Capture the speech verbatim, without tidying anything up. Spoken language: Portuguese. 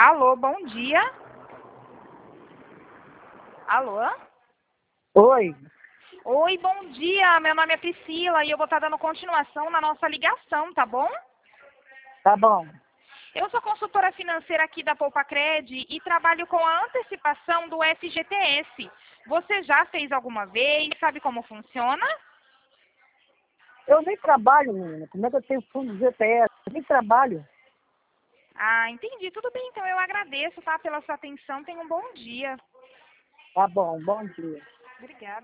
Alô, bom dia. Alô? Oi, Oi, bom dia. Meu nome é Priscila e eu vou estar dando continuação na nossa ligação, tá bom? tá bom. Eu sou consultora financeira aqui da Poupacred e trabalho com a antecipação do F G T S. Você já fez alguma vez? Sabe como funciona? Eu nem trabalho, menina. Como é que eu tenho fundo de G P S? Eu nem trabalho. Ah, entendi. Tudo bem, então eu agradeço, tá, pela sua atenção. Tenha um bom dia. Tá bom, bom dia. Obrigada.